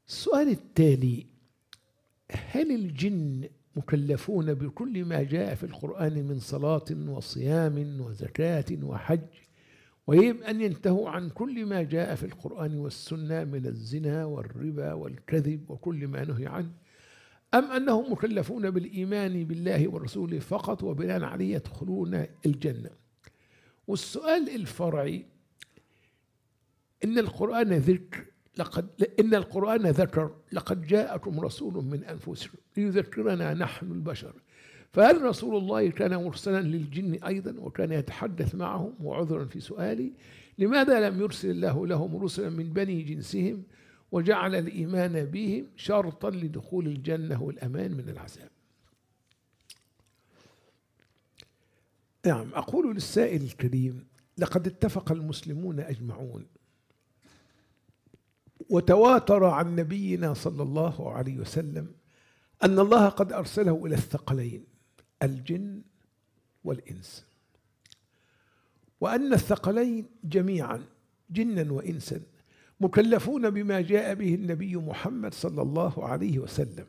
السؤال التالي: هل الجن مكلفون بكل ما جاء في القرآن من صلاة وصيام وزكاة وحج، ويجب أن ينتهوا عن كل ما جاء في القرآن والسنة من الزنا والربا والكذب وكل ما نهي عنه، أم أنهم مكلفون بالإيمان بالله ورسوله فقط وبناء عليه يدخلون الجنة؟ والسؤال الفرعي: إن القرآن ذكر لقد جاءكم رسول من أنفسكم ليذكرنا نحن البشر، فهل رسول الله كان مرسلا للجن أيضا وكان يتحدث معهم؟ وعذرا في سؤالي، لماذا لم يرسل الله لهم رسلا من بني جنسهم وجعل الإيمان بهم شرطا لدخول الجنة والأمان من العذاب؟ نعم، أقول للسائل الكريم: لقد اتفق المسلمون أجمعون وتواتر عن نبينا صلى الله عليه وسلم أن الله قد أرسله إلى الثقلين الجن والإنس، وأن الثقلين جميعا جنا وإنسا مكلفون بما جاء به النبي محمد صلى الله عليه وسلم.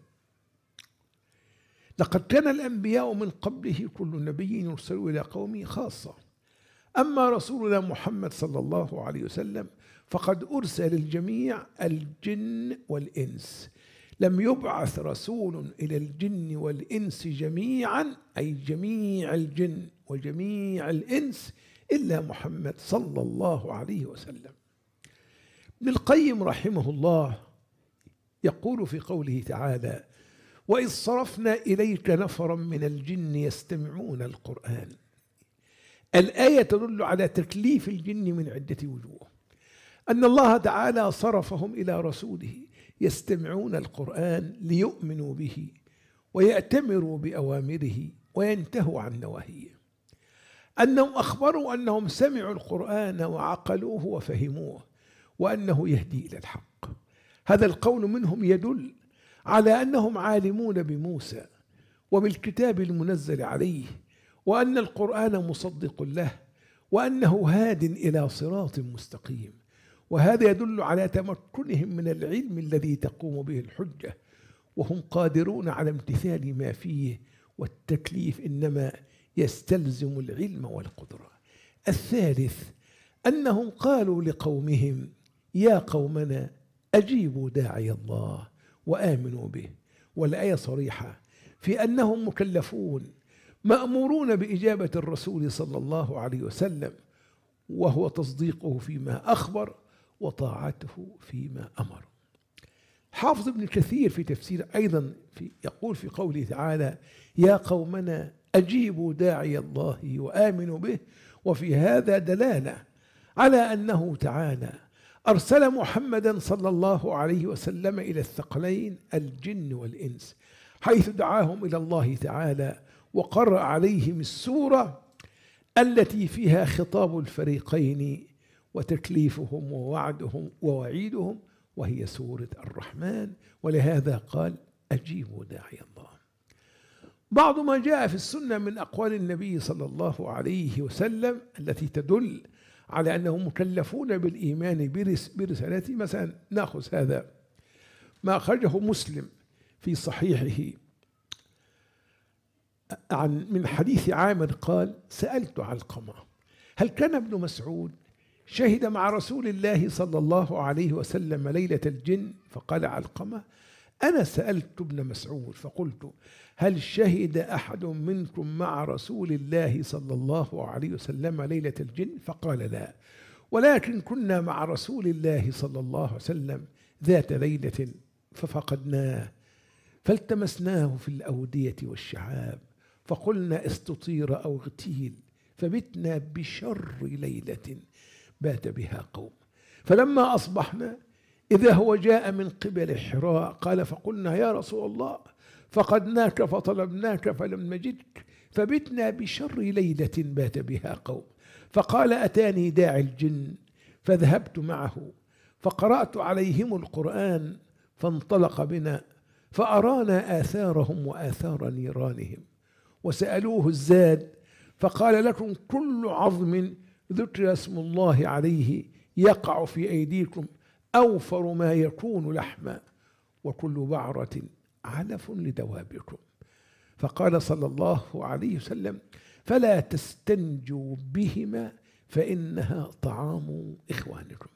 لقد كان الأنبياء من قبله كل نبي يرسل إلى قومه خاصة، أما رسولنا محمد صلى الله عليه وسلم فقد أرسل الجميع الجن والإنس، لم يبعث رسول إلى الجن والإنس جميعا، أي جميع الجن وجميع الإنس، إلا محمد صلى الله عليه وسلم. ابن القيم رحمه الله يقول في قوله تعالى: وإذ صرفنا إليك نفرا من الجن يستمعون القرآن. الآية تدل على تكليف الجن من عدة وجوه، أن الله تعالى صرفهم إلى رسوله يستمعون القرآن ليؤمنوا به ويأتمروا بأوامره وينتهوا عن نواهيه، أنهم أخبروا أنهم سمعوا القرآن وعقلوه وفهموه وأنه يهدي إلى الحق. هذا القول منهم يدل على أنهم عالمون بموسى وبالكتاب المنزل عليه، وأن القرآن مصدق له، وأنه هاد إلى صراط مستقيم، وهذا يدل على تمكنهم من العلم الذي تقوم به الحجة، وهم قادرون على امتثال ما فيه، والتكليف إنما يستلزم العلم والقدرة. الثالث أنهم قالوا لقومهم: يا قومنا أجيبوا داعي الله وآمنوا به، والآية صريحة في أنهم مكلفون مأمورون بإجابة الرسول صلى الله عليه وسلم، وهو تصديقه فيما أخبر وطاعته فيما أمر. حافظ ابن كثير في تفسير أيضا يقول في قوله تعالى: يا قومنا أجيبوا داعي الله وآمنوا به، وفي هذا دلالة على أنه تعالى أرسل محمدا صلى الله عليه وسلم إلى الثقلين الجن والإنس، حيث دعاهم إلى الله تعالى وقرأ عليهم السورة التي فيها خطاب الفريقين وتكليفهم ووعدهم ووعيدهم، وهي سورة الرحمن، ولهذا قال: أجيبوا داعي الله. بعض ما جاء في السنة من أقوال النبي صلى الله عليه وسلم التي تدل على أنهم مكلفون بالإيمان برسالته، مثلا نأخذ هذا ما أخرجه مسلم في صحيحه من حديث عامر قال: سألت علقمة هل كان ابن مسعود شهد مع رسول الله صلى الله عليه وسلم ليلة الجن؟ فقال علقمة: أنا سألت ابن مسعود فقلت: هل شهد أحد منكم مع رسول الله صلى الله عليه وسلم ليلة الجن؟ فقال: لا، ولكن كنا مع رسول الله صلى الله عليه وسلم ذات ليلة ففقدناه، فالتمسناه في الأودية والشعاب، فقلنا استطير أو اغتيل، فبتنا بشر ليلة بات بها قوم، فلما أصبحنا إذا هو جاء من قبل حراء، قال: فقلنا يا رسول الله فقدناك فطلبناك فلم نجدك، فبتنا بشر ليلة بات بها قوم، فقال: أتاني داعي الجن فذهبت معه فقرأت عليهم القرآن فانطلق بنا فأرانا آثارهم وآثار نيرانهم، وسألوه الزاد فقال: لكم كل عظم ذكر اسم الله عليه يقع في أيديكم أوفر ما يكون لحما، وكل بعرة علف لدوابكم. فقال صلى الله عليه وسلم: فلا تستنجوا بهما فإنها طعام إخوانكم.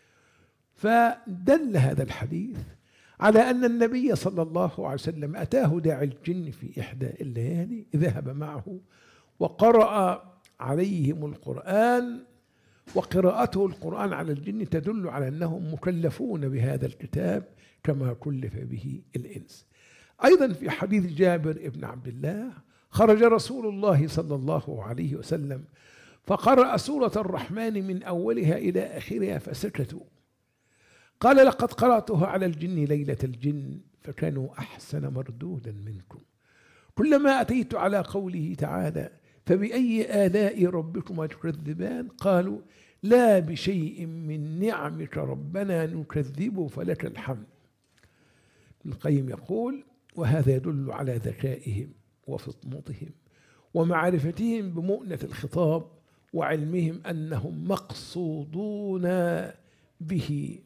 فدل هذا الحديث على أن النبي صلى الله عليه وسلم أتاه داعي الجن في إحدى الليالي، ذهب معه وقرأ عليهم القرآن، وقراءته القرآن على الجن تدل على أنهم مكلفون بهذا الكتاب كما كلف به الإنس. أيضا في حديث جابر بن عبد الله: خرج رسول الله صلى الله عليه وسلم فقرأ سورة الرحمن من أولها إلى آخرها فسكتوا. قال: لقد قرأتها على الجن ليلة الجن فكانوا أحسن مردودا منكم. كلما أتيت على قوله تعالى: فبأي آلاء ربكما تكذبان، قالوا: لا بشيء من نعمك ربنا نكذب فلك الحمد. ابن القيم يقول: وهذا يدل على ذكائهم وفطنتهم ومعرفتهم بمؤنة الخطاب وعلمهم أنهم مقصودون به.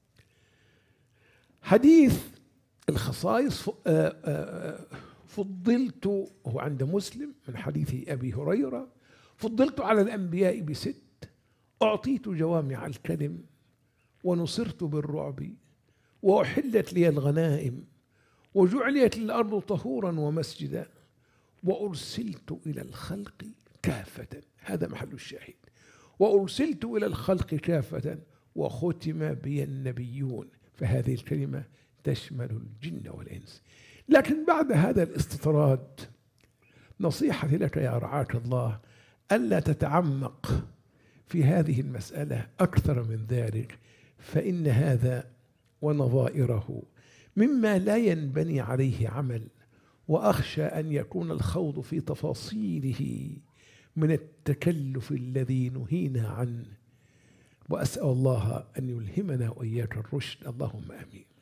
حديث الخصائص فضلت، هو عند مسلم من حديث أبي هريرة: فضلت على الأنبياء ب6، أعطيت جوامع الكلم، ونصرت بالرعب، وأحلت لي الغنائم، وجعلت الأرض طهورا ومسجدا، وأرسلت إلى الخلق كافة. هذا محل الشاهد: وأرسلت إلى الخلق كافة وختم بي النبيون. فهذه الكلمة تشمل الجن والإنس. لكن بعد هذا الاستطراد نصيحتي لك يا رعاك الله ألا تتعمق في هذه المسألة أكثر من ذلك، فإن هذا ونظائره مما لا ينبني عليه عمل، وأخشى أن يكون الخوض في تفاصيله من التكلف الذي نهينا عنه. وأسأل الله أن يلهمنا وإياك الرشد، اللهم آمين.